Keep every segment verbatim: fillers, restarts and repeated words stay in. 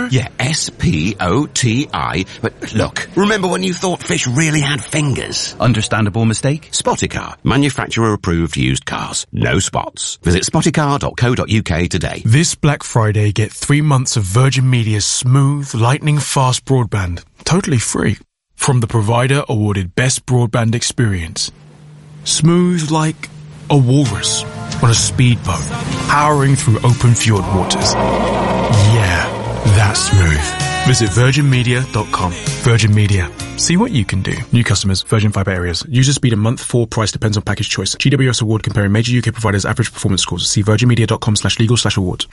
Spotticar? Yeah, S P O T I. But look, remember when you thought fish really had fingers? Understandable mistake. Spotticar, manufacturer approved used cars. No spots. Visit spotticar dot co dot uk today. This Black Friday, get three months of Virgin Media's smooth, lightning fast broadband. Totally free. From the provider awarded Best Broadband Experience. Smooth like a walrus on a speedboat, powering through open fjord waters. Yeah, that's smooth. Visit virgin media dot com. Virgin Media. See what you can do. New customers, Virgin Fibre areas. User speed and month four price depends on package choice. G W S award comparing major U K providers' average performance scores. See virgin media dot com slash legal slash awards.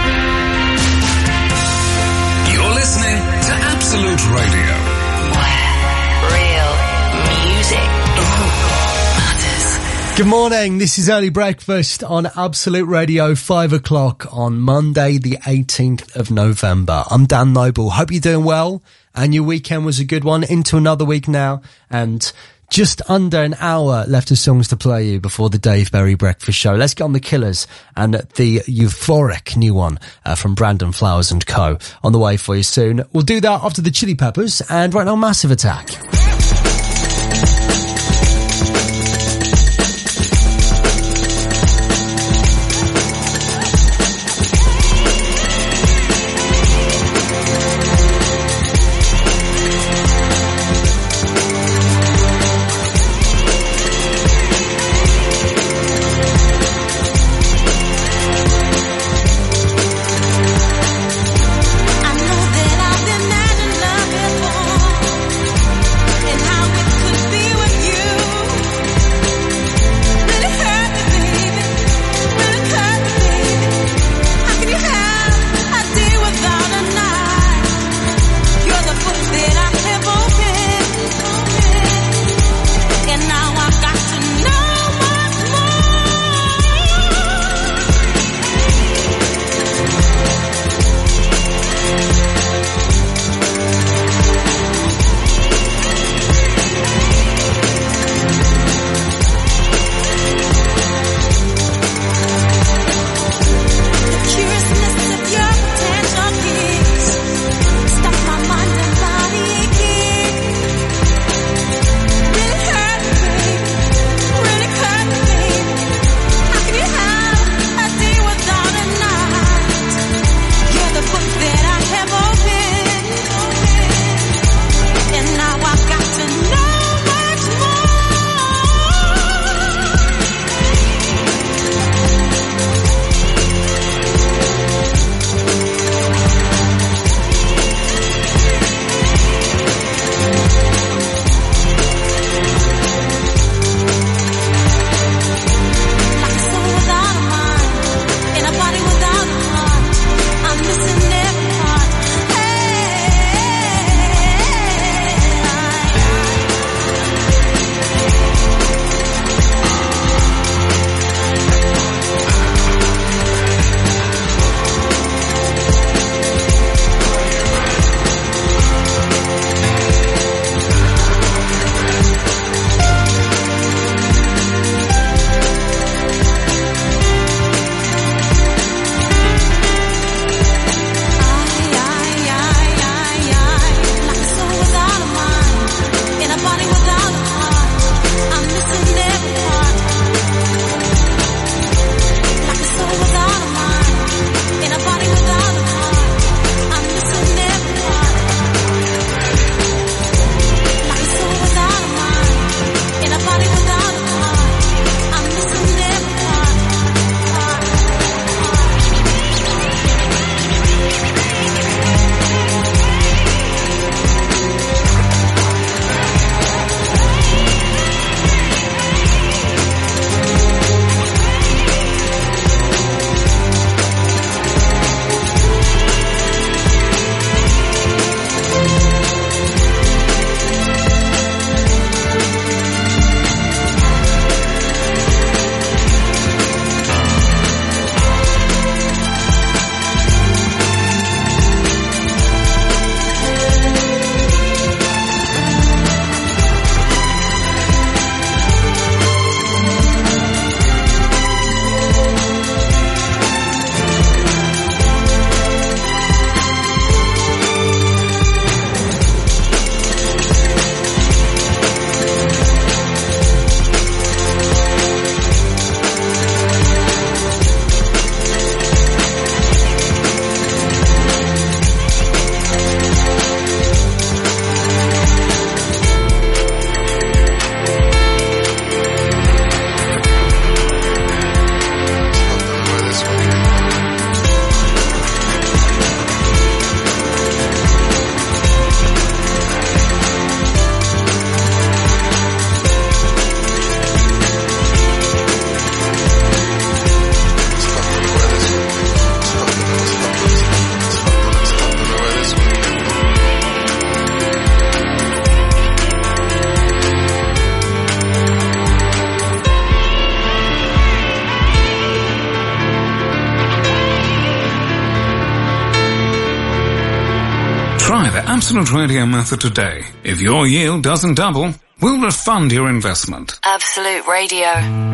You're listening to Absolute Radio. Good morning, this is Early Breakfast on Absolute Radio, five o'clock on Monday the eighteenth of November. I'm Dan Noble, hope you're doing well and your weekend was a good one. Into another week now and just under an hour left of songs to play you before the Dave Berry Breakfast Show. Let's get on the Killers and the euphoric new one uh, from Brandon Flowers and Co. on the way for you soon. We'll do that after the Chili Peppers and right now Massive Attack. I know that I've been mad in love before. Try the Absolute Radio method today. If your yield doesn't double, we'll refund your investment. Absolute Radio.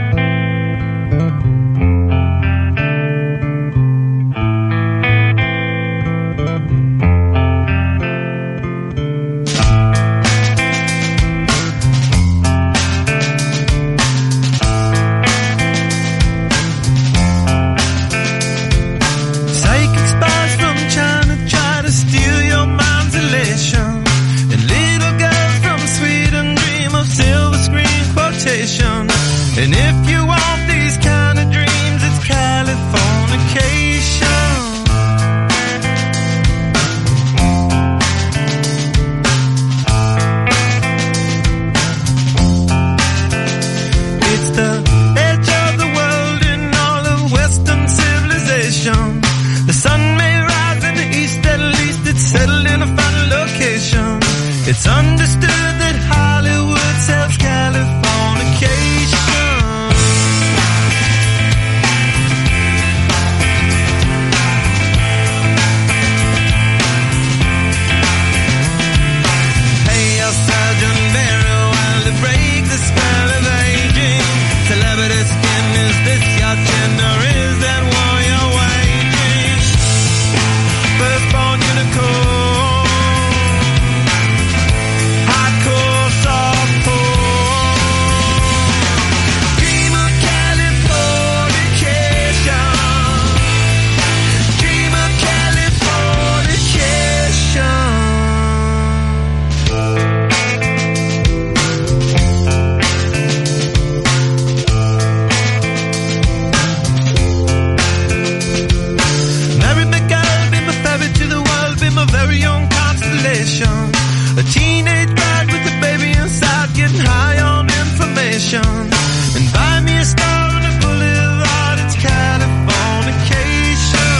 And if you want these kind of dreams, it's Californication. It's the edge of the world in all of Western civilization. The sun may rise in the east, at least it's settled in a final location. It's understood that Hollywood sells Californication. A teenage bride with a baby inside, getting high on information. And buy me a star on the boulevard, it's Californication.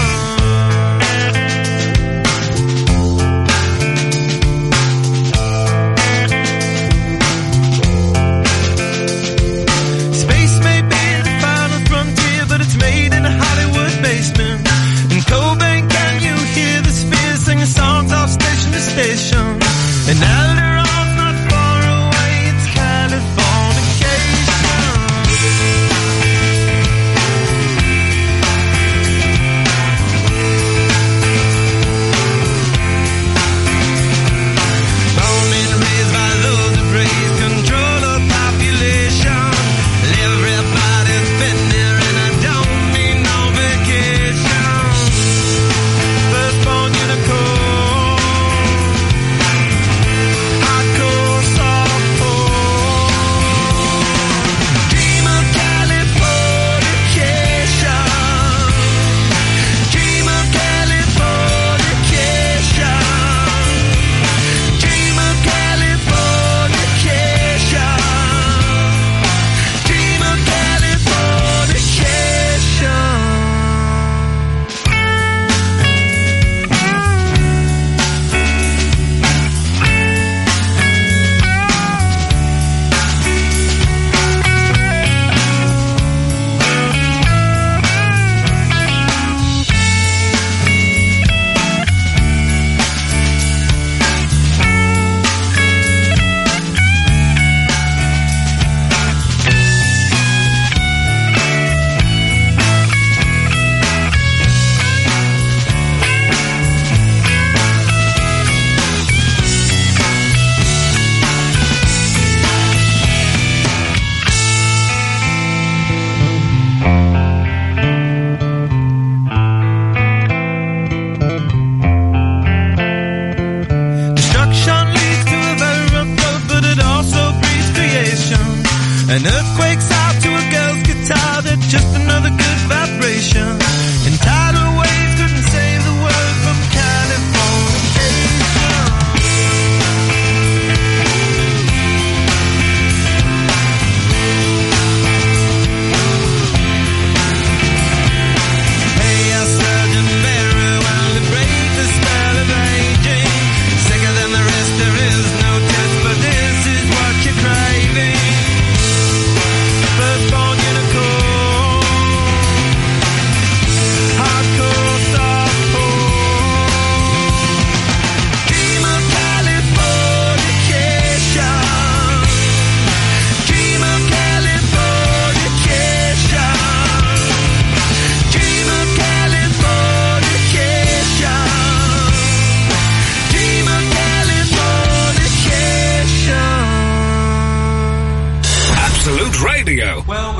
Space may be the final frontier, but it's made in a Hollywood basement. In Cobain, can you hear the spheres singing songs off station to station? And Alderon's not far away, it's Californication. Born and raised by those that raise control of population. Everybody's been there and I don't need no vacation. Firstborn unicorn.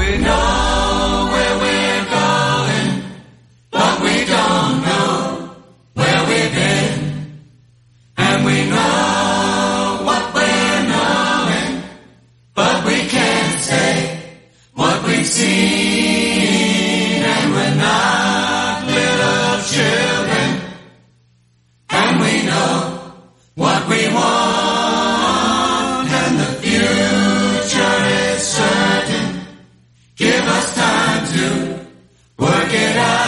We know where we're going, but we don't know where we've been. And we know what we're knowing, but we can't say what we've seen. And we're not little children, and we know what we want, and the future is certain. Give us time to work it out.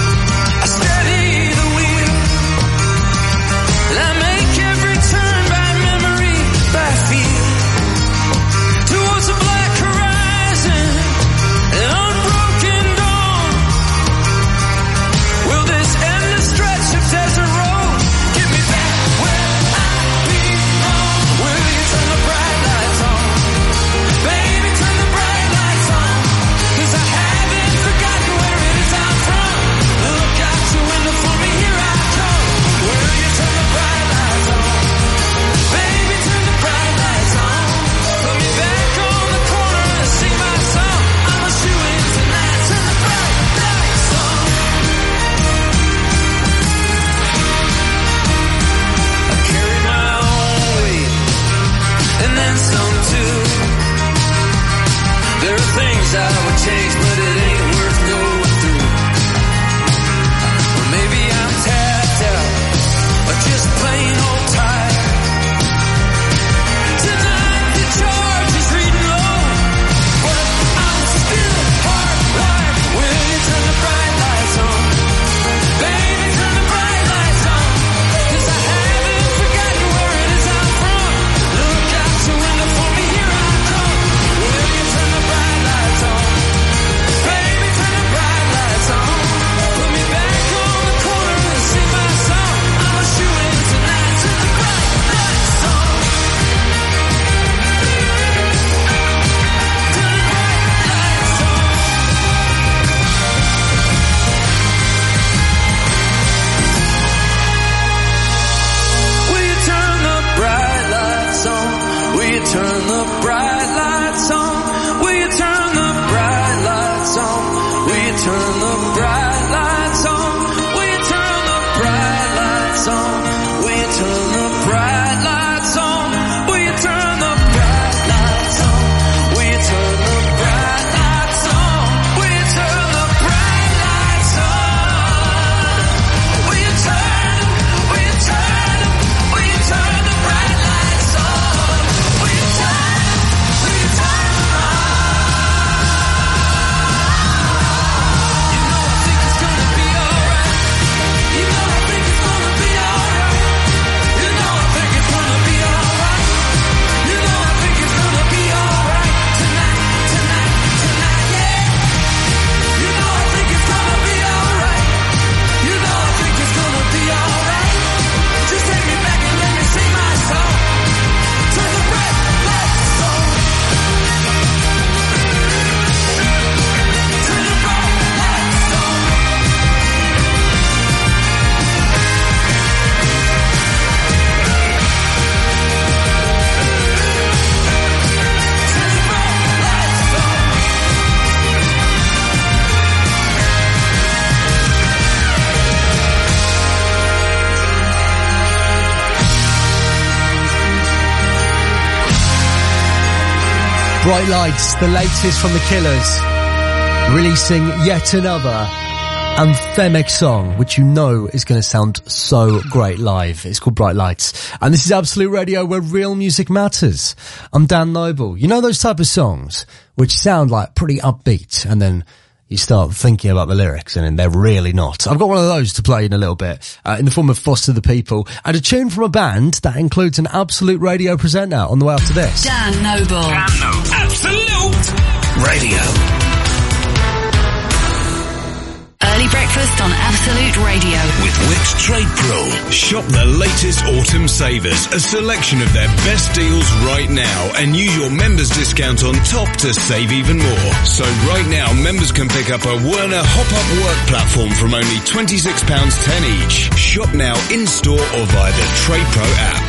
I make every turn back Bright Lights, the latest from The Killers, releasing yet another anthemic song, which you know is going to sound so great live. It's called Bright Lights. And this is Absolute Radio, where real music matters. I'm Dan Noble. You know those type of songs which sound like pretty upbeat, and then you start thinking about the lyrics and then they're really not. I've got one of those to play in a little bit, uh, in the form of Foster the People, and a tune from a band that includes an Absolute Radio presenter on the way after this. Dan Noble. Dan Noble. Absolute Radio. Early breakfast on Absolute Radio. With Wickes Trade Pro. Shop the latest autumn savers, a selection of their best deals right now, and use your members discount on top to save even more. So right now, members can pick up a Werner hop-up work platform from only twenty-six pounds ten each. Shop now in-store or via the Trade Pro app.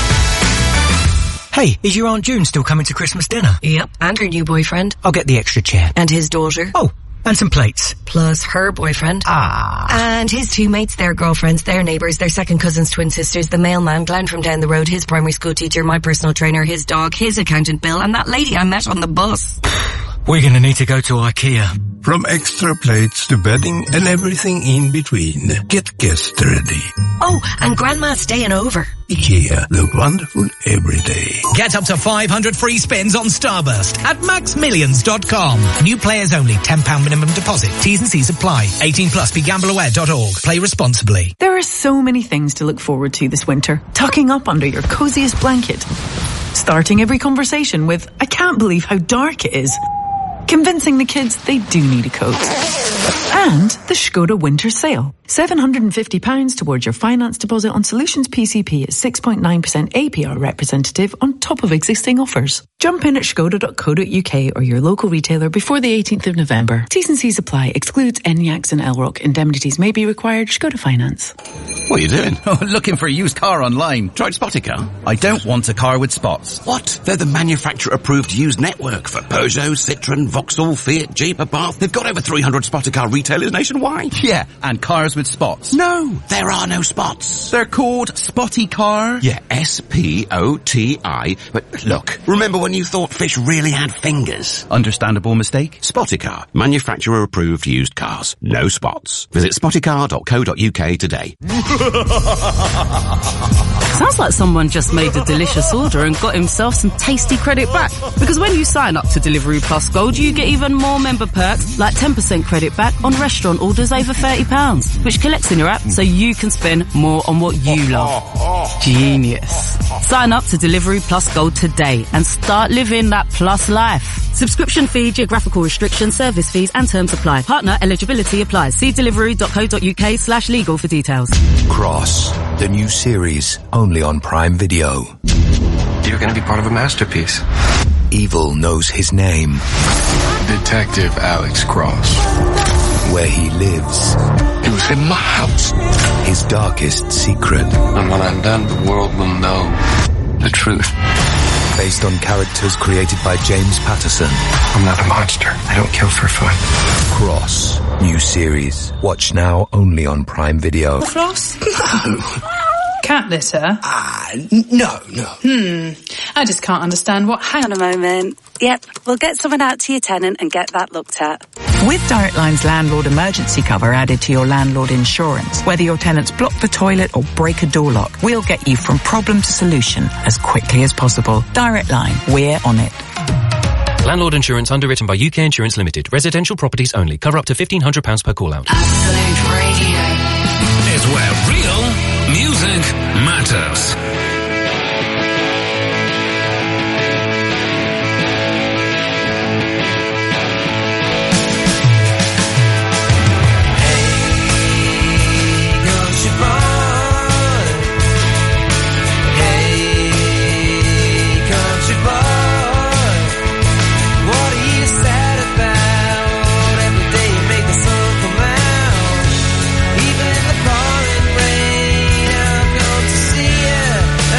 Hey, is your Aunt June still coming to Christmas dinner? Yep, and her new boyfriend. I'll get the extra chair. And his daughter. Oh, and some plates. Plus her boyfriend. Ah. And his two mates, their girlfriends, their neighbours, their second cousins, twin sisters, the mailman, Glenn from down the road, his primary school teacher, my personal trainer, his dog, his accountant Bill, and that lady I met on the bus. We're gonna need to go to IKEA. From extra plates to bedding and everything in between. Get guests ready. Oh, and Grandma's staying over. IKEA, the wonderful everyday. Get up to five hundred free spins on Starburst at max millions dot com. New players only, ten pounds minimum deposit. T's and C's apply. eighteen plus, be gamble aware dot org. Play responsibly. There are so many things to look forward to this winter. Tucking up under your coziest blanket. Starting every conversation with, I can't believe how dark it is. Convincing the kids they do need a coat. And the Skoda winter sale. seven hundred fifty pounds towards your finance deposit on Solutions P C P at six point nine percent A P R representative on top of existing offers. Jump in at skoda dot co dot uk or your local retailer before the eighteenth of November. T's and C's apply. Excludes Enyaqs and Elrock. Indemnities may be required. Skoda Finance. What are you doing? Oh, looking for a used car online. Tried Spoticar? I don't want a car with spots. What? They're the manufacturer-approved used network for Peugeot, Citroën, Vauxhall, Fiat, Jeep, Abarth. They've got over three hundred Spoticar retailers nationwide. Yeah, and cars with spots. No, there are no spots. They're called Spotty Car. Yeah, S P O T I. But look, remember when you thought fish really had fingers? Understandable mistake. Spoticar, manufacturer-approved used cars. No spots. Visit spoticar dot co dot uk today. Sounds like someone just made a delicious order and got himself some tasty credit back. Because when you sign up to Deliveroo Plus Gold, you get even more member perks, like ten percent credit back on restaurant orders over thirty pounds, which collects in your app so you can spend more on what you love. Genius. Sign up to Deliveroo Plus Gold today and start living that plus life. Subscription fee, geographical restrictions, service fees and terms apply. Partner eligibility applies. See deliveroo dot co dot uk slash legal for details. Cross, the new series, only on Prime Video. You're going to be part of a masterpiece. Evil knows his name. Detective Alex Cross. Where he lives. It was in my house. His darkest secret. And when I'm done, the world will know the truth. Based on characters created by James Patterson. I'm not a monster. I don't kill for fun. Cross, new series. Watch now only on Prime Video. Floss? No. Cat litter? Ah, no, no. Hmm. I just can't understand what... Hang on a moment. Yep, we'll get someone out to your tenant and get that looked at. With Direct Line's landlord emergency cover added to your landlord insurance, whether your tenants block the toilet or break a door lock, we'll get you from problem to solution as quickly as possible. Direct Line, we're on it. Landlord insurance underwritten by U K Insurance Limited. Residential properties only. Cover up to fifteen hundred pounds per call out. Absolute Radio. Is where real music matters. Even in the pouring rain, I'm going to see you.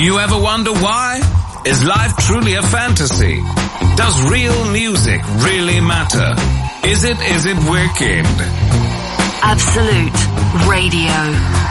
you ever wonder why? Is life truly a fantasy? Does real music really matter? Is it, is it wicked? Absolute Radio.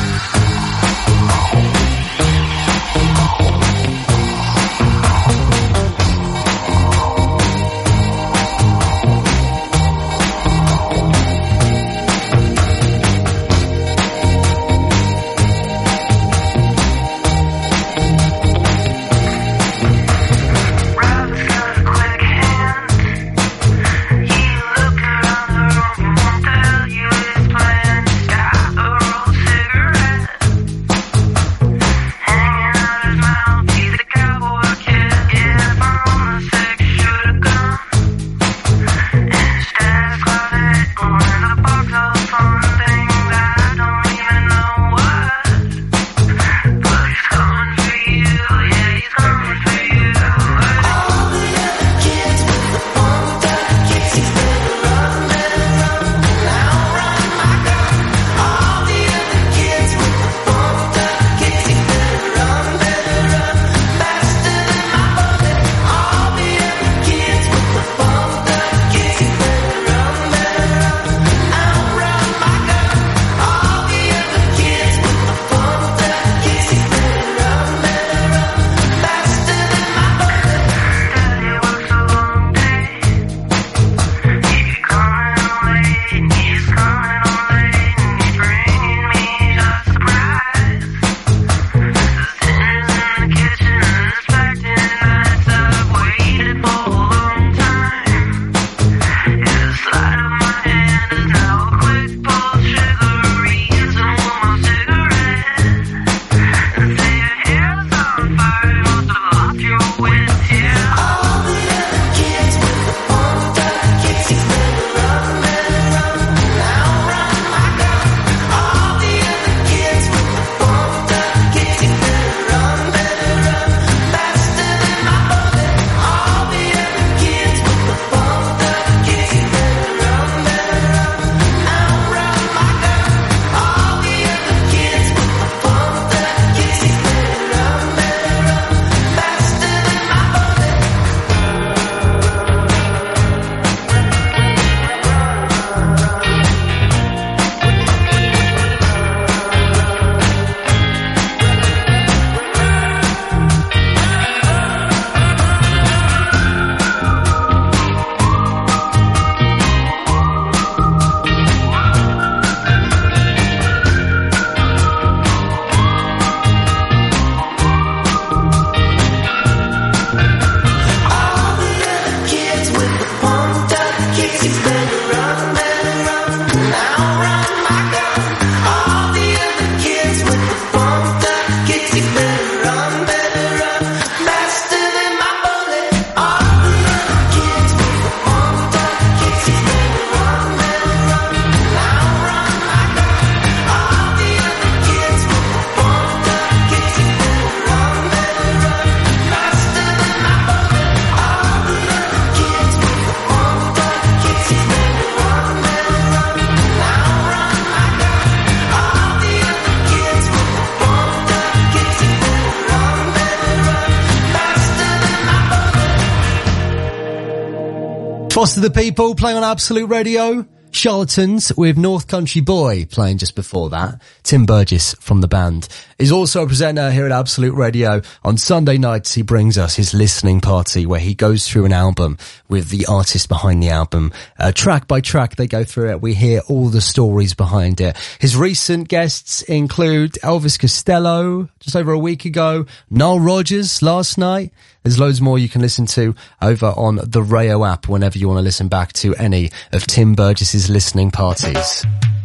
Foster the People playing on Absolute Radio. Charlatans with North Country Boy playing just before that. Tim Burgess from the band is also a presenter here at Absolute Radio. On Sunday nights he brings us his listening party where he goes through an album with the artist behind the album. Uh, track by track they go through it. We hear all the stories behind it. His recent guests include Elvis Costello just over a week ago, Nile Rodgers last night. There's loads more you can listen to over on the Rayo app whenever you want to listen back to any of Tim Burgess's listening parties.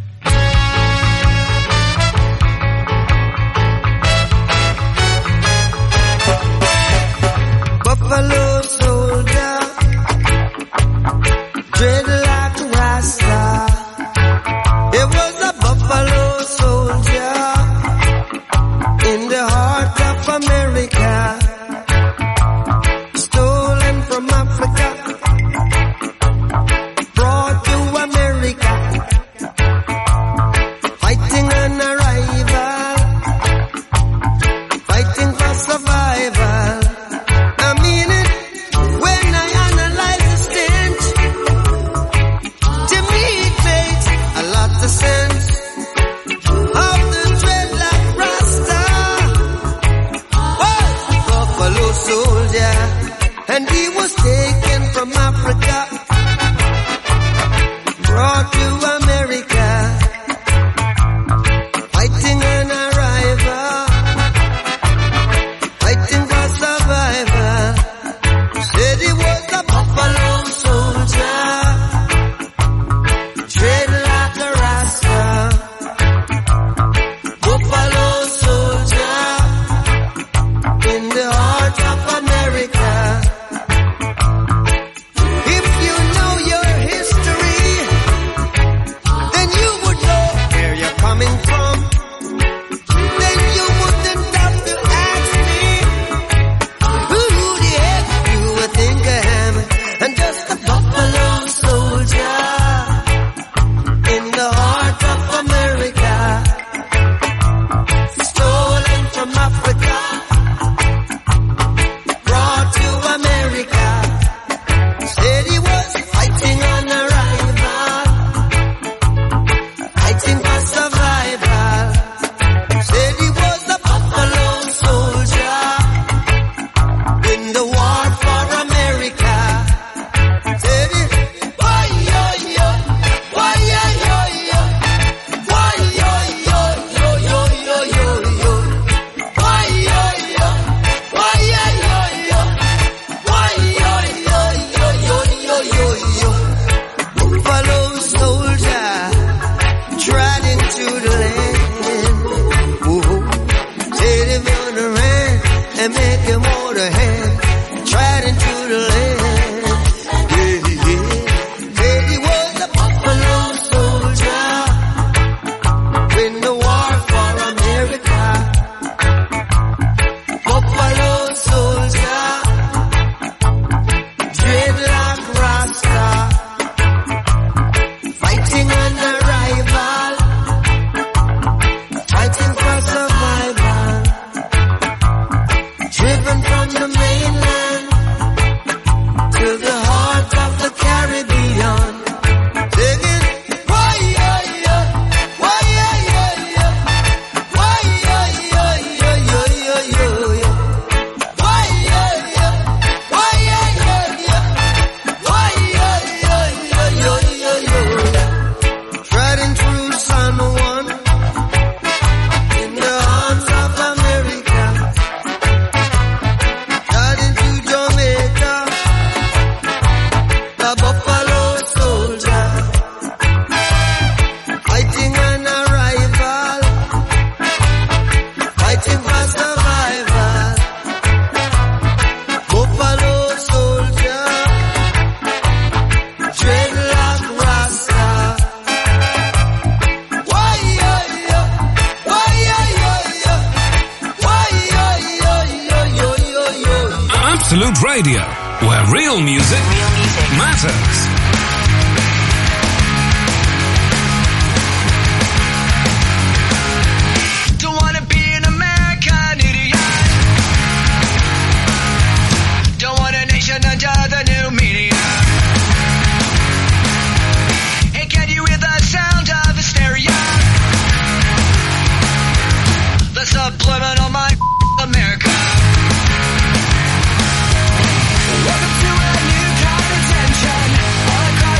Buffalo soldier, dreadlock rasta. It was a buffalo soldier in the heart of America. From Africa, brought to America. and he was taken from Africa, brought to America, fighting an arrival, fighting for survival. Said he was a buffalo soldier, tread like a rasta, buffalo soldier in the heart of America. If you know your history, then you would know where you're coming from. Then you wouldn't have to ask me who the heck you would think I am. I'm just a buffalo soldier in the heart of America, stolen from Africa, brought to America. Said he was fighting on arrival, fighting for survival. Said he was a buffalo soldier in the war for America. Said he, why yo yo, why yo yo yo, why yo yo yo yo yo yo yo, why yo yo, why yo yo yo, why yo yo yo yo yo yo yo. Buffalo soldier tried into the land. Whoa. Said if you're the ran and make him hold a hand, tried into the land. Yeah, yeah. Said he was a buffalo soldier in the war for America. Buffalo soldier, dreadlock rasta, fighting an arrival, fighting for survival, driven from the mainland to the heart of the Caribbean. Singing, why yeah yeah, why yeah yeah yeah, why yeah yeah yeah yeah yeah yeah yeah, why yeah yeah, why yeah yeah yeah, why yeah yeah yeah yeah yeah yeah yeah. Riding through San Juan in the arms of America, riding to Jamaica, the buffalo soldier, fighting an arrival, fighting for survival. Buffalo soldier, dreadlock rasta. Why yeah yeah, why yeah yeah yeah, why yeah yeah yeah yeah yeah yeah. Absolute Radio, where real music, matters. Don't wanna be an American idiot. Don't want a nation under the new media. Hey, can you hear the sound of hysteria? The subliminal mind America. Welcome to a new kind of tension all across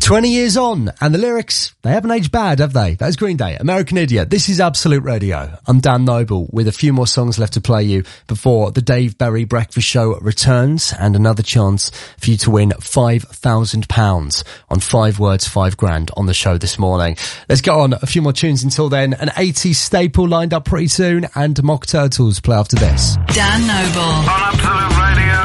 twenty years on, and the lyrics, they haven't aged bad, have they? That's Green Day, American Idiot. This is Absolute Radio. I'm Dan Noble, with a few more songs left to play you before the Dave Berry Breakfast Show returns, and another chance for you to win five thousand pounds on five words, five grand on the show this morning. Let's get on a few more tunes until then. An eighties staple lined up pretty soon, and Mock Turtles play after this. Dan Noble on Absolute Radio.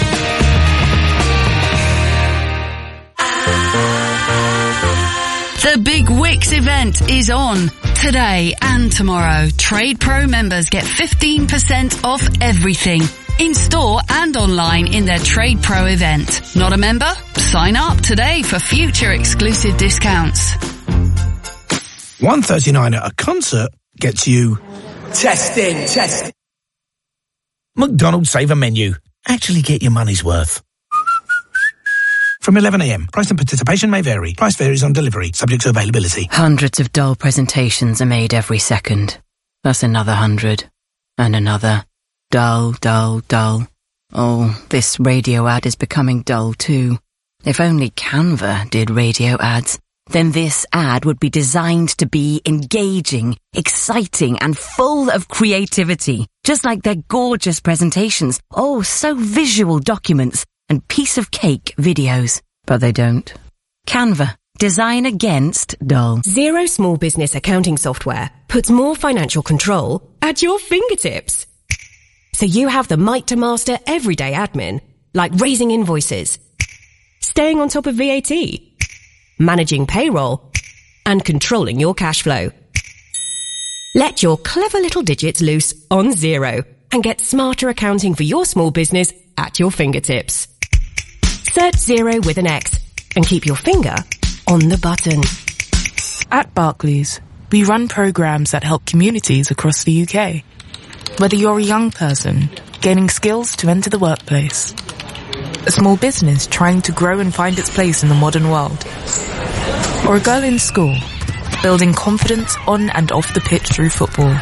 The Big Wix event is on today and tomorrow. Trade Pro members get fifteen percent off everything in store and online in their Trade Pro event. Not a member? Sign up today for future exclusive discounts. one thirty-nine at a concert gets you testing, testing. McDonald's Saver Menu. Actually get your money's worth. From eleven a m. Price and participation may vary. Price varies on delivery, subject to availability. Hundreds of dull presentations are made every second. That's another hundred. And another. Dull, dull, dull. Oh, this radio ad is becoming dull too. If only Canva did radio ads, then this ad would be designed to be engaging, exciting, and full of creativity. Just like their gorgeous presentations. Oh, so visual documents. And piece of cake videos. But they don't. Canva. Design against dull. Xero Small Business Accounting Software puts more financial control at your fingertips. So you have the might to master everyday admin, like raising invoices, staying on top of V A T, managing payroll, and controlling your cash flow. Let your clever little digits loose on Xero and get smarter accounting for your small business at your fingertips. Search Xero with an X and keep your finger on the button. At Barclays, we run programs that help communities across the U K. Whether you're a young person gaining skills to enter the workplace, a small business trying to grow and find its place in the modern world, or a girl in school building confidence on and off the pitch through football,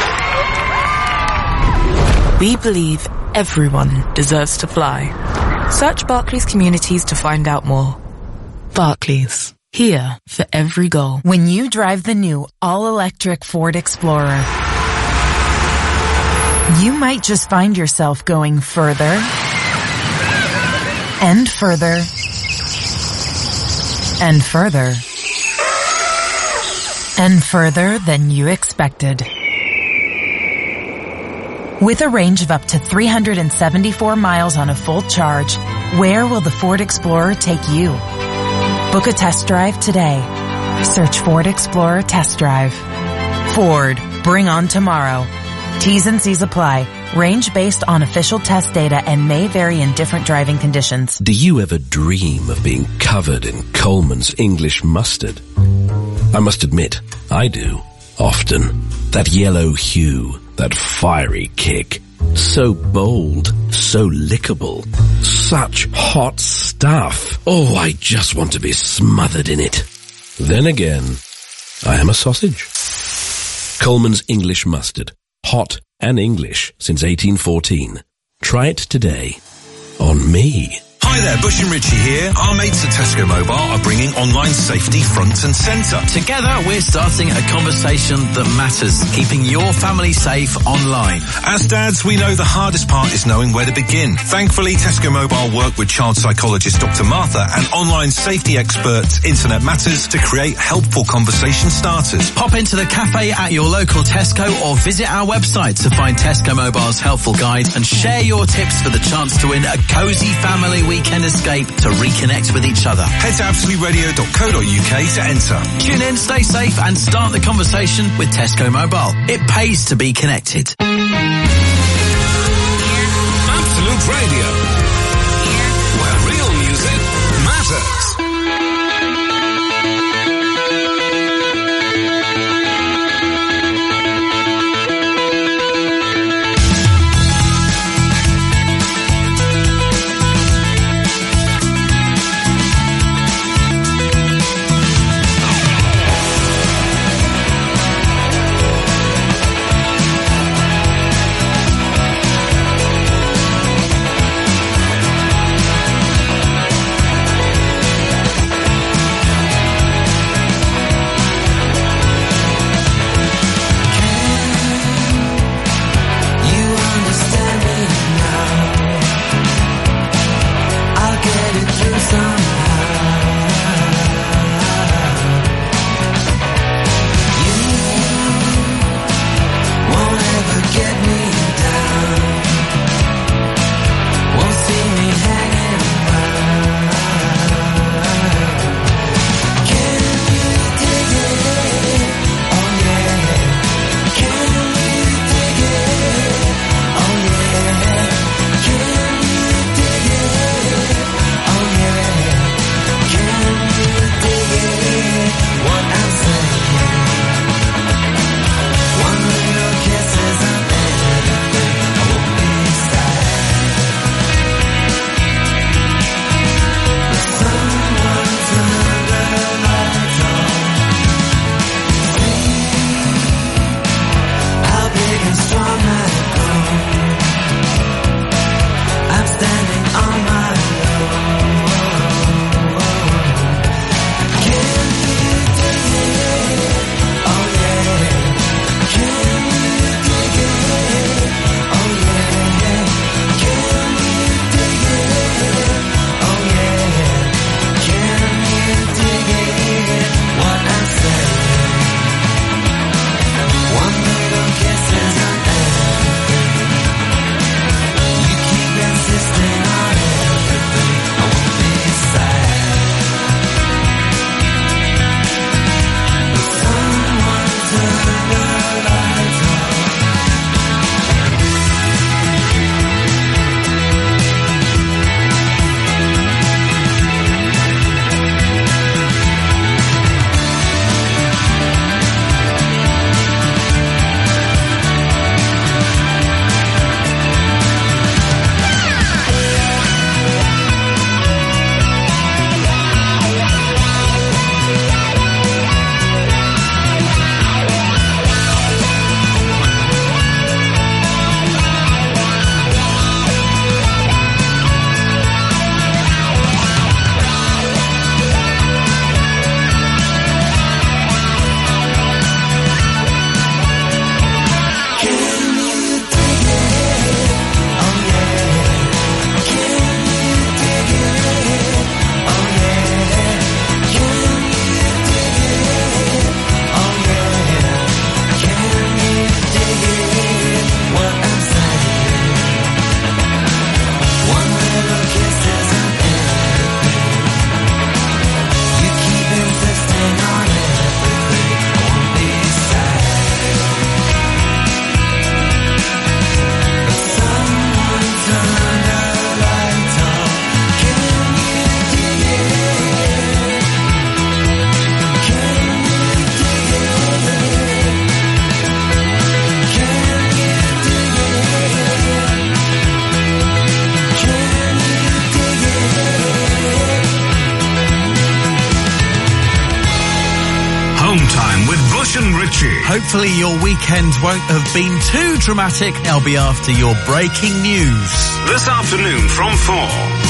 we believe everyone deserves to fly. Search Barclays Communities to find out more. Barclays, here for every goal. When you drive the new all-electric Ford Explorer, you might just find yourself going further and further and further and further than you expected. With a range of up to three hundred seventy-four miles on a full charge, where will the Ford Explorer take you? Book a test drive today. Search Ford Explorer Test Drive. Ford, bring on tomorrow. T's and C's apply. Range based on official test data and may vary in different driving conditions. Do you ever dream of being covered in Coleman's English mustard? I must admit, I do. Often. That yellow hue. That fiery kick. So bold, so lickable, such hot stuff. Oh, I just want to be smothered in it. Then again, I am a sausage. Coleman's English Mustard. Hot and English since eighteen fourteen. Try it today. On me. Hi there, Bush and Ritchie here. Our mates at Tesco Mobile are bringing online safety front and centre. Together, we're starting a conversation that matters, keeping your family safe online. As dads, we know the hardest part is knowing where to begin. Thankfully, Tesco Mobile work with child psychologist Doctor Martha and online safety experts Internet Matters to create helpful conversation starters. Pop into the cafe at your local Tesco or visit our website to find Tesco Mobile's helpful guide and share your tips for the chance to win a cosy family weekend escape to reconnect with each other. Head to absolute radio dot co dot U K to enter. Tune in, stay safe and start the conversation with Tesco Mobile. It pays to be connected. Absolute Radio, where real music matters. Rich and Richie. Hopefully your weekend won't have been too dramatic. I'll be after your breaking news. This afternoon from four.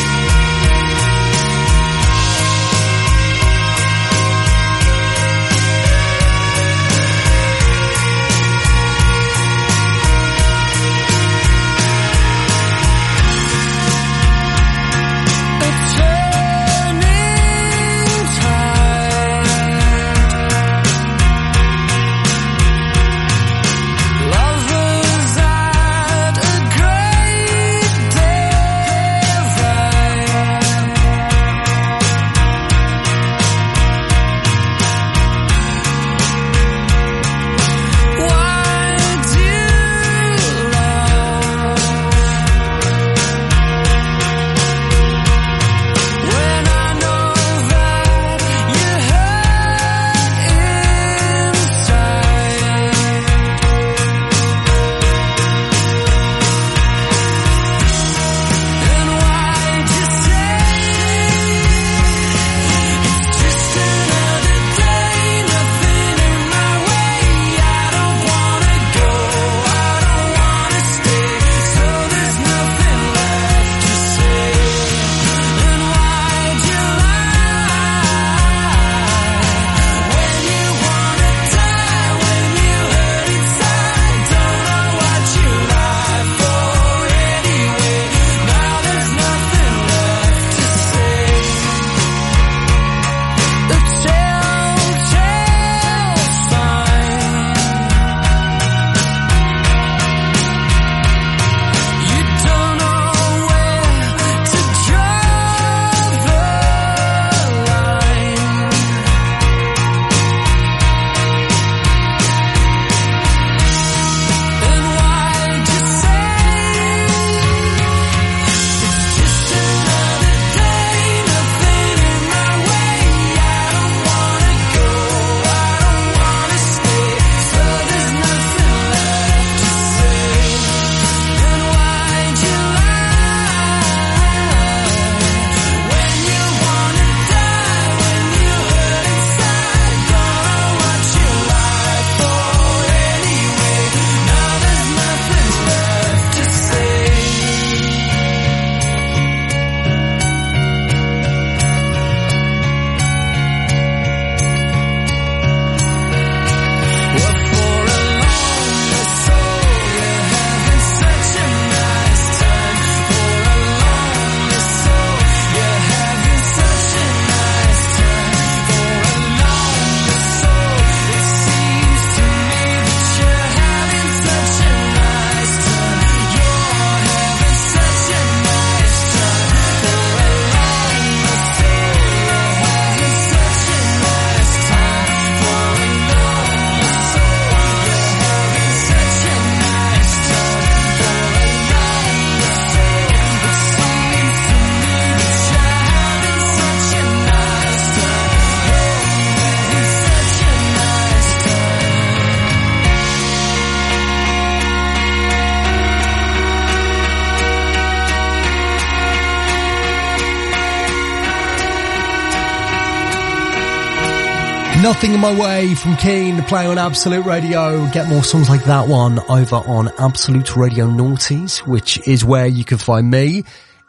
Nothing in My Way from Keane, play on Absolute Radio. Get more songs like that one over on Absolute Radio Noughties, which is where you can find me.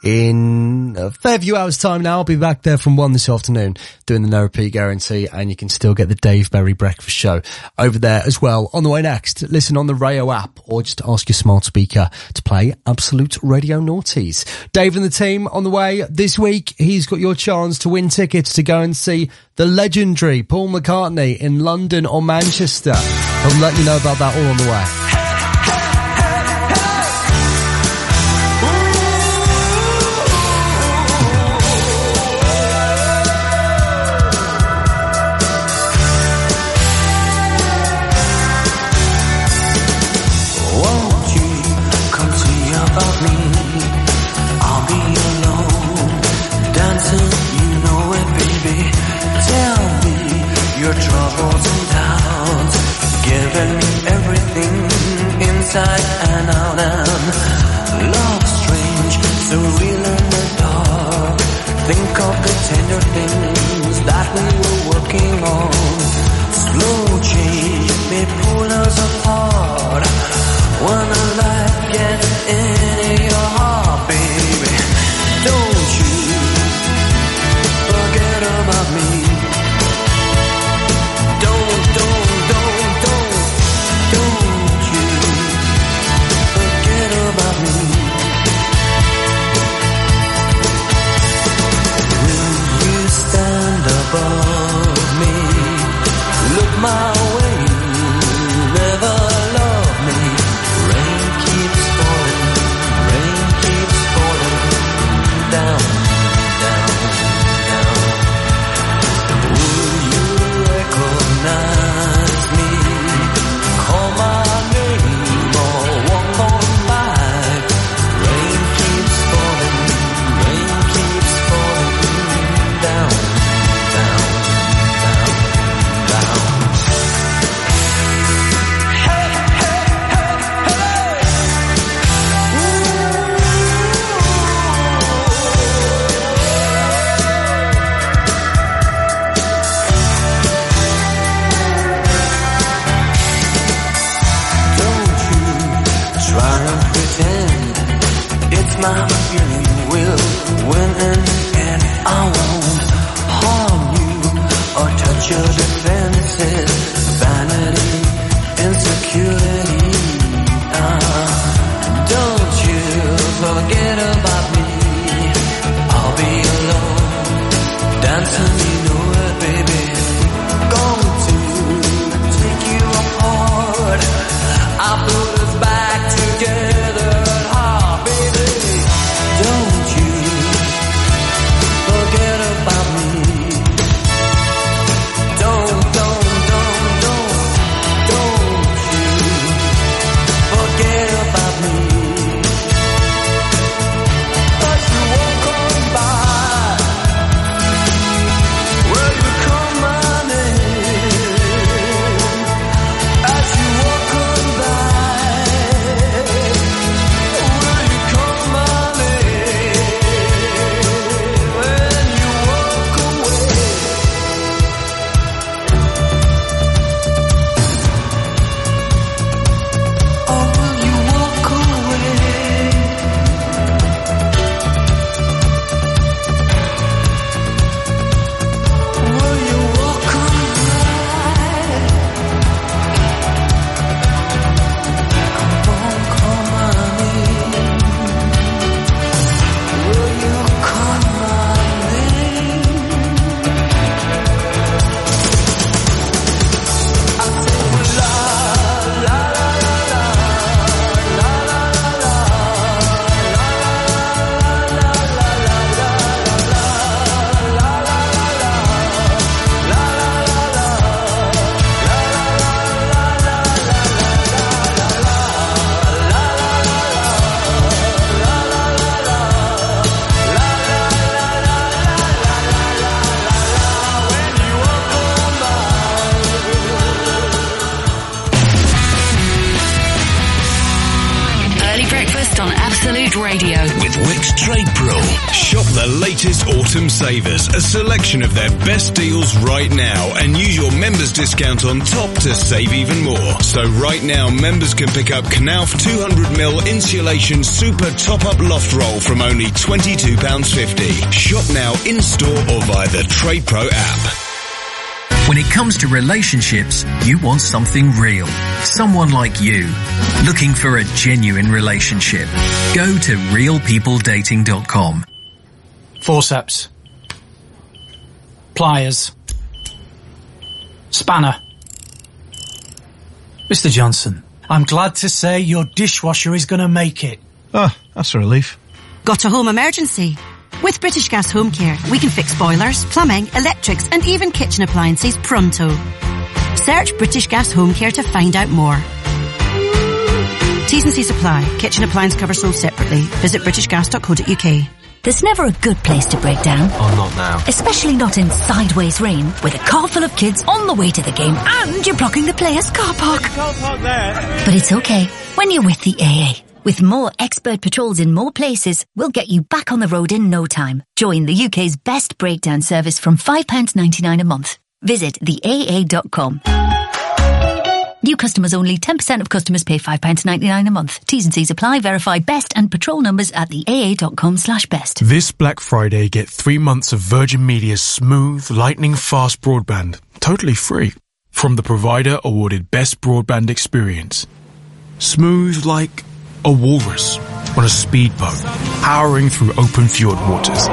In a fair few hours time now, I'll be back there from one this afternoon doing the no repeat guarantee, and you can still get the Dave Berry Breakfast Show over there as well. On the way next, listen on the Rayo app or just ask your smart speaker to play Absolute Radio Noughties. Dave and the team on the way this week. He's got your chance to win tickets to go and see the legendary Paul McCartney in London or Manchester. I'll let you know about that all on the way. Inside and out, and love strange, so real in the dark. Think of the tender things that we were working on. Slow change, me pull us apart. When the light gets into your heart, baby, don't you forget about me. Don't, don't, don't, don't, don't you forget about me. Will you stand above me? Look my way, never love me. Rain keeps falling, rain keeps falling down, down, down. Will you recognize me? Call my name or walk on by. Rain keeps falling, rain keeps falling down, down, down, down. Hey, hey, hey, hey. Don't you try and pretend it's my feeling will win in the end. I won't harm you or touch your defenses. Vanity, insecurity. Uh, don't you forget about me. I'll be alone, dancing, you know it, baby. Going to take you apart. I put us back together at heart, baby. Don't you forget about me. Don't, don't, don't, don't, don't you forget about me. As you walk on by, will you call my name? As you walk on by, will you call my name? When you walk away. Oh, will you walk away? Will you walk away? Come on, call my name. Will you call my name? I say, la, la, la, la, la, la, la, Early breakfast on Absolute Radio. With Wix Trade Pro. Shop the latest autumn savers, a selection of their best deals right now, and use your members discount on top to save even more. So right now, members can pick up Knauf two hundred millimeter insulation super top-up loft roll from only twenty-two pounds fifty. Shop now in-store or via the Trade Pro app. When it comes to relationships, you want something real. Someone like you. Looking for a genuine relationship. Go to real people dating dot com. Forceps. Pliers. Spanner. Mister Johnson, I'm glad to say your dishwasher is going to make it. Oh, that's a relief. Got a home emergency? With British Gas Home Care, we can fix boilers, plumbing, electrics and even kitchen appliances pronto. Search British Gas Home Care to find out more. T's and C's apply. Kitchen appliance cover sold separately. Visit british gas dot co dot uk. There's never a good place to break down. Oh, not now. Especially not in sideways rain, with a car full of kids on the way to the game and you're blocking the players' car park. Can't park there. But it's okay when you're with the A A. With more expert patrols in more places, we'll get you back on the road in no time. Join the U K's best breakdown service from five pounds ninety-nine a month. Visit the A A dot com. New customers only. ten percent of customers pay five pounds ninety-nine a month. T's and C's apply. Verify best and patrol numbers at the A A dot com slash best. This Black Friday, get three months of Virgin Media's smooth, lightning fast broadband. Totally free. From the provider awarded Best Broadband Experience. Smooth like a walrus on a speedboat, powering through open fjord waters.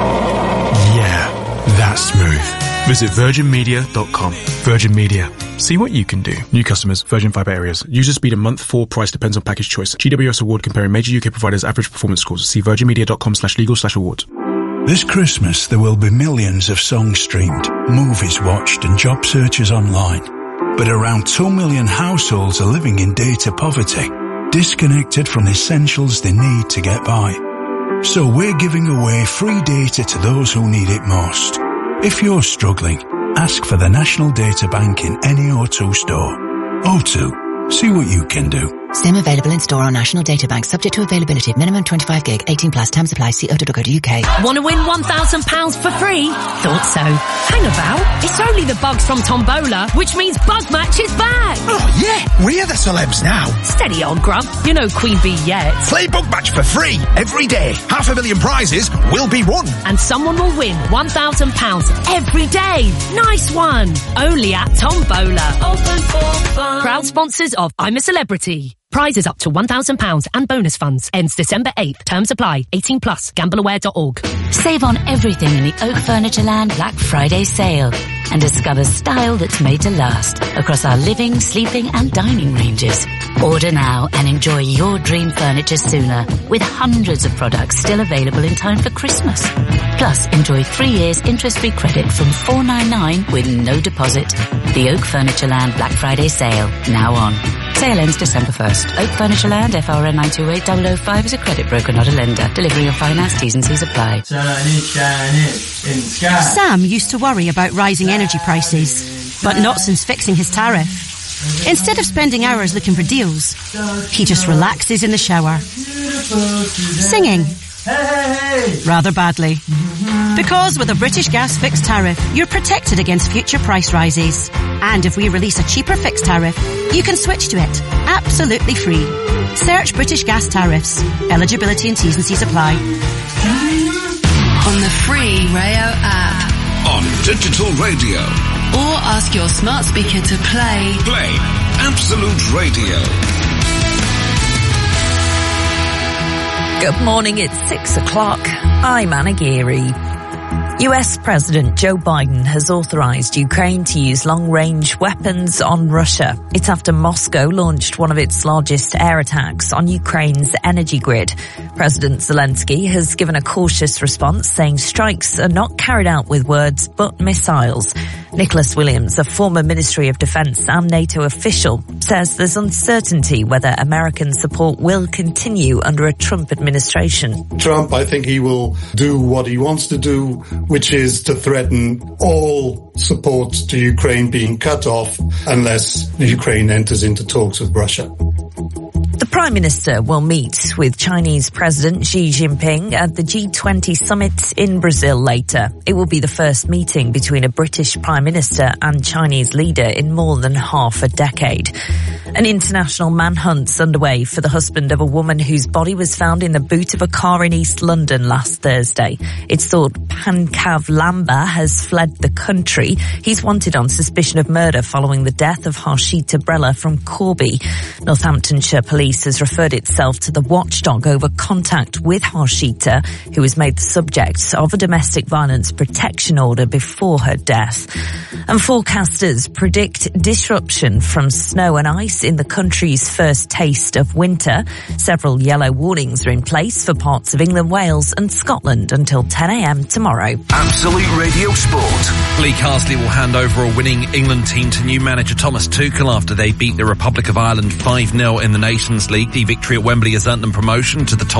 Yeah, that's smooth. Visit virgin media dot com. Virgin Media. See what you can do. New customers, Virgin Fibre areas. User speed a month, four price depends on package choice. G W S award comparing major U K providers' average performance scores. See virgin media dot com slash legal slash awards. This Christmas there will be millions of songs streamed, movies watched and job searches online. But around two million households are living in data poverty, disconnected from the essentials they need to get by. So we're giving away free data to those who need it most. If you're struggling, ask for the National Data Bank in any O two store. O two, see what you can do. SIM available in store on National Data Bank, subject to availability. Minimum twenty-five gig, eighteen plus, terms apply, see o two dot co dot U K. Want to win one thousand pounds for free? Thought so. Hang about. It's only the bugs from Tombola, which means Bug Match is back. Oh yeah, we're the celebs now. Steady on, Grub. You know Queen Bee yet. Play Bug Match for free every day. Half a million prizes will be won. And someone will win one thousand pounds every day. Nice one. Only at Tombola. Open for fun. Proud sponsors of I'm a Celebrity. Prizes up to one thousand pounds and bonus funds. Ends December eighth. Terms apply. eighteen plus. gamble aware dot org. Save on everything in the Oak Furnitureland Black Friday sale and discover style that's made to last across our living, sleeping and dining ranges. Order now and enjoy your dream furniture sooner with hundreds of products still available in time for Christmas. Plus, enjoy three years interest-free credit from four ninety-nine with no deposit. The Oak Furnitureland Black Friday sale, now on. Sale ends December first. Oak Furnitureland, F R N nine two eight zero zero five is a credit broker, not a lender. Delivery and finance, T's and C's apply. Sam used to worry about rising energy prices, but not since fixing his tariff. Instead of spending hours looking for deals, he just relaxes in the shower, singing rather badly. Because with a British Gas fixed tariff, you're protected against future price rises. And if we release a cheaper fixed tariff, you can switch to it absolutely free. Search British Gas tariffs. Eligibility and T's and C's apply. On the free Rayo app. On digital radio. Or ask your smart speaker to play. Play Absolute Radio. Good morning, it's six o'clock. I'm Anna Geary. U S President Joe Biden has authorized Ukraine to use long-range weapons on Russia. It's after Moscow launched one of its largest air attacks on Ukraine's energy grid. President Zelensky has given a cautious response, saying strikes are not carried out with words but missiles. Nicholas Williams, a former Ministry of Defense and NATO official, says there's uncertainty whether American support will continue under a Trump administration. Trump, I think he will do what he wants to do, which is to threaten all support to Ukraine being cut off unless Ukraine enters into talks with Russia. The Prime Minister will meet with Chinese President Xi Jinping at the G twenty summit in Brazil later. It will be the first meeting between a British Prime Minister and Chinese leader in more than half a decade. An international manhunt's underway for the husband of a woman whose body was found in the boot of a car in East London last Thursday. It's thought Pankav Lamba has fled the country. He's wanted on suspicion of murder following the death of Harshita Brella from Corby. Northamptonshire Police has referred itself to the watchdog over contact with Harshita, who was made the subject of a domestic violence protection order before her death. And forecasters predict disruption from snow and ice in the country's first taste of winter. Several yellow warnings are in place for parts of England, Wales and Scotland until ten a.m. tomorrow. Absolute Radio Sport. Lee Carsley will hand over a winning England team to new manager Thomas Tuchel after they beat the Republic of Ireland five nil in the Nations League. The victory at Wembley has earned them promotion to the top